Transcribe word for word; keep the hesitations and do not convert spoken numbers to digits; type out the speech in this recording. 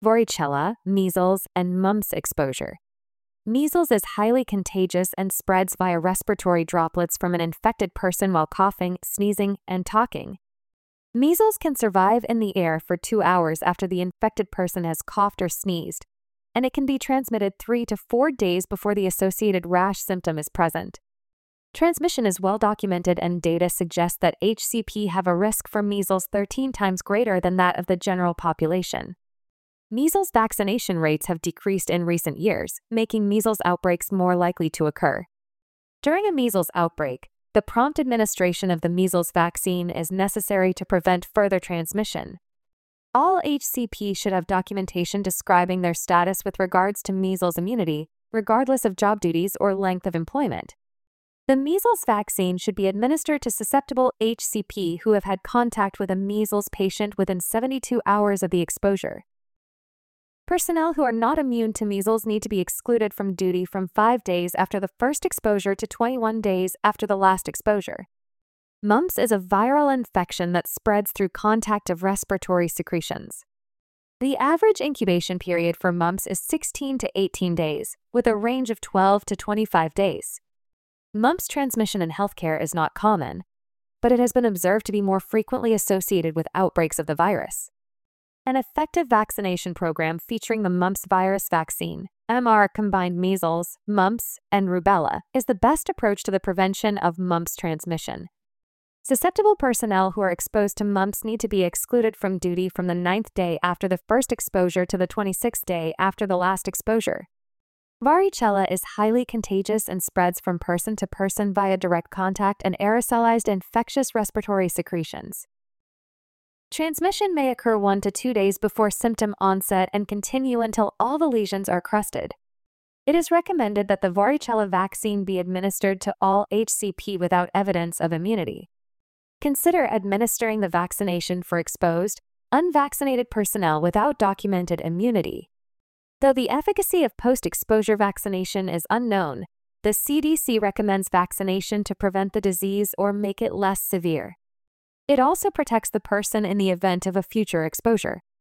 varicella, measles, and mumps exposure. Measles is highly contagious and spreads via respiratory droplets from an infected person while coughing, sneezing, and talking. Measles can survive in the air for two hours after the infected person has coughed or sneezed, and it can be transmitted three to four days before the associated rash symptom is present. Transmission is well documented, and data suggests that H C P have a risk for measles thirteen times greater than that of the general population. Measles vaccination rates have decreased in recent years, making measles outbreaks more likely to occur. During a measles outbreak, the prompt administration of the measles vaccine is necessary to prevent further transmission. All H C P should have documentation describing their status with regards to measles immunity, regardless of job duties or length of employment. The measles vaccine should be administered to susceptible H C P who have had contact with a measles patient within seventy-two hours of the exposure. Personnel who are not immune to measles need to be excluded from duty from five days after the first exposure to twenty-one days after the last exposure. Mumps is a viral infection that spreads through contact of respiratory secretions. The average incubation period for mumps is sixteen to eighteen days, with a range of twelve to twenty-five days. Mumps transmission in healthcare is not common, but it has been observed to be more frequently associated with outbreaks of the virus. An effective vaccination program featuring the mumps virus vaccine, M R combined measles, mumps, and rubella, is the best approach to the prevention of mumps transmission. Susceptible personnel who are exposed to mumps need to be excluded from duty from the ninth day after the first exposure to the twenty-sixth day after the last exposure. Varicella is highly contagious and spreads from person to person via direct contact and aerosolized infectious respiratory secretions. Transmission may occur one to two days before symptom onset and continue until all the lesions are crusted. It is recommended that the varicella vaccine be administered to all H C P without evidence of immunity. Consider administering the vaccination for exposed, unvaccinated personnel without documented immunity. Though the efficacy of post-exposure vaccination is unknown, the C D C recommends vaccination to prevent the disease or make it less severe. It also protects the person in the event of a future exposure.